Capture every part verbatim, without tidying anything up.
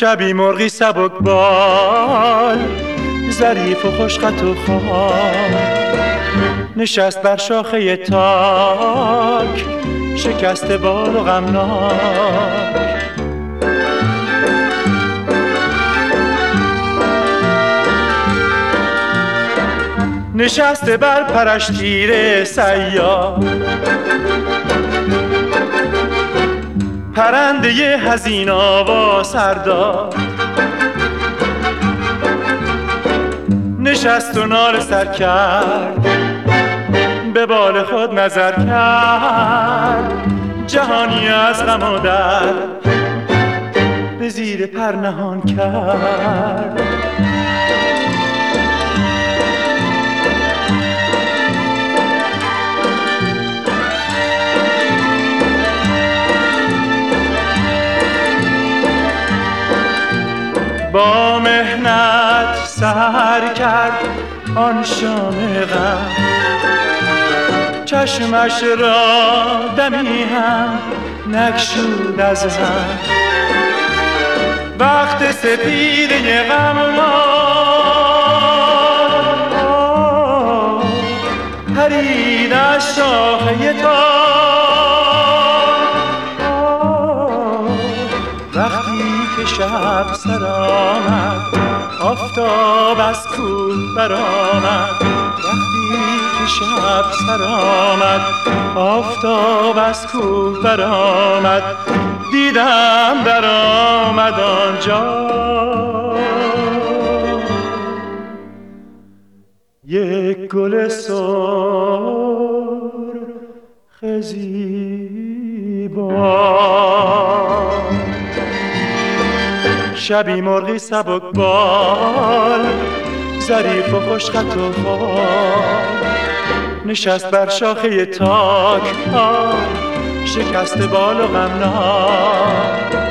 شبی مرغی سبک بال، ظریف و خوشخط و خال، نشست بر شاخه تاک، شکست بال و غمناک. نشسته بر پرش تیر صیاد، پرنده حزین آوا سر داد، نشست و ناله سر کرد، به بال خود نظر کرد، جهانی از غم و درد به زیر پر نهان کرد. با مهنت سحر کرد آن شام غم، چشمش را دمی هم نگشود از هم. وقت سپیده غم پرید از شاخه تاک، وقتی که شب سر آمد آفتاب از کوه برآمد، وقتی که شب سر آمد آفتاب از کوه برآمد، دیدم در آمد آنجا یک گل سرخ زیبا. شبی مرغی سبک بال، ظریف و خوشخط و خال، نشست بر شاخه تاک، شکست بال و غمناک.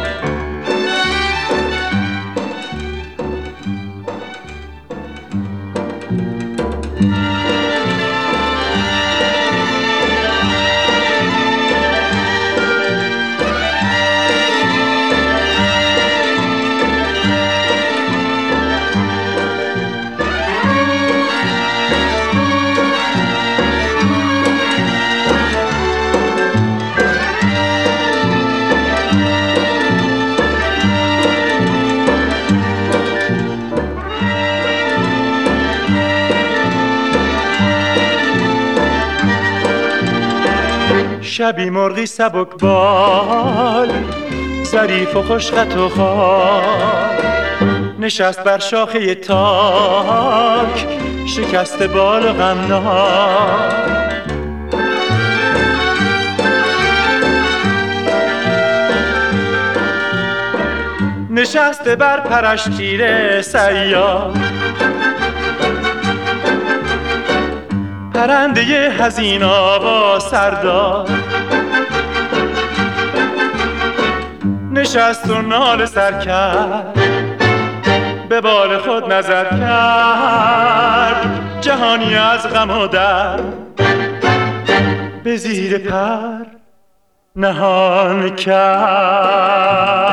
شبی مرغی سبک بال، ظریف و خوشخط و خال، نشست بر شاخه تاک، شکست بال و غمناک. نشسته بر پرش تیر صیاد، پرنده حزین آوا سر داد، نشست و ناله سر کرد، به بال خود نظر کرد، جهانی از غم و درد به زیر پر نهان کرد.